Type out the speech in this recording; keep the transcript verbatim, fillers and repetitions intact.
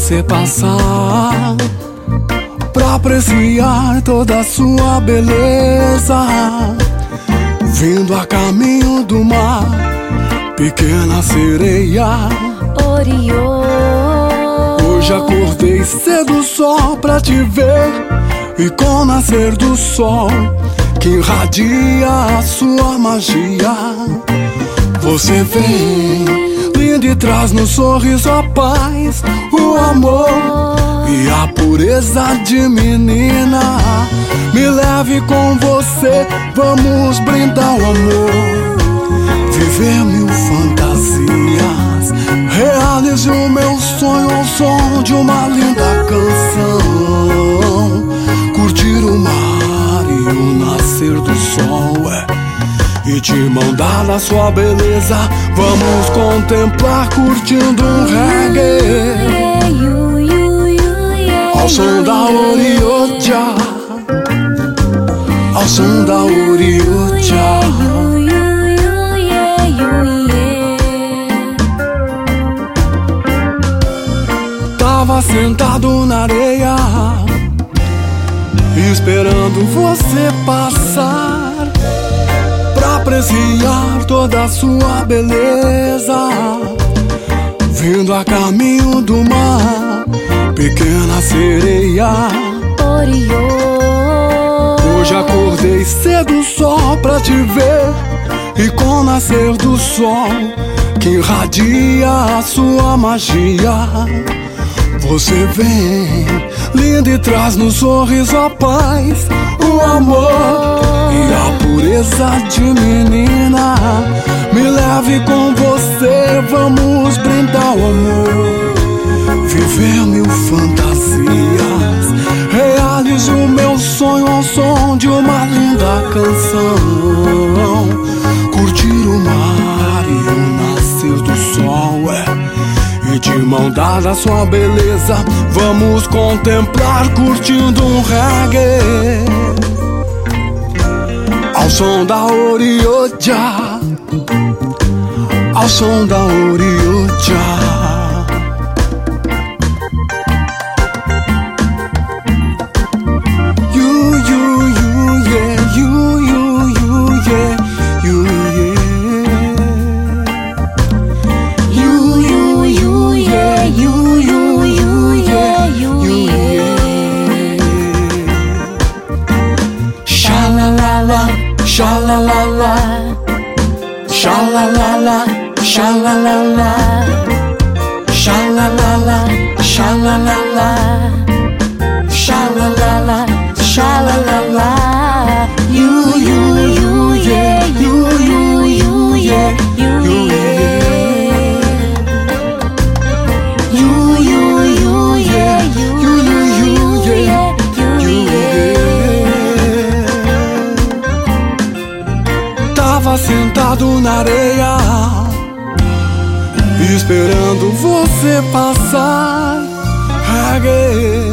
você passar, pra apreciar toda a sua beleza. Vindo a caminho do mar, pequena sereia, Oriô. hoje acordei cedo só pra te ver, e com o nascer do sol que irradia a sua magia, você vem, linda, e traz no sorriso a paz, o amor e a pureza de menina. Me leve com você, vamos brindar o amor, viver mil fantasias, realize o meu sonho ao som de uma linda canção, curtir o mar e o nascer do sol, é. E de mão dada a sua beleza, vamos contemplar curtindo um reggae ao som da Orioja, ao som da Orioja. Tava sentado na areia, esperando você passar, pra apreciar toda a sua beleza. Vindo a caminho do mar, pequena sereia, Oriô. hoje acordei cedo só pra te ver, e com o nascer do sol que irradia a sua magia, você vem, linda, e traz no sorriso a paz, o amor e a pureza de menina. Me leve com você, vamos brindar o amor, viver mil fantasias, realize o meu sonho ao som de uma linda canção, curtir o mar e o nascer do sol, é. E de mão dada a sua beleza, vamos contemplar curtindo um reggae ao som da Orioja, ao som da Orioja. Sha-la-la-la, sha-la-la-la, sha-la-la-la, sha-la-la-la, sha-la-la-la, sha-la-la-la, sha-la-la-la. You, you, you, yeah, you, you, you, yeah, you, yeah. You, you, you, yeah, you, you, you, yeah, you, yeah. Tava sentado na areia, esperando você passar, reggae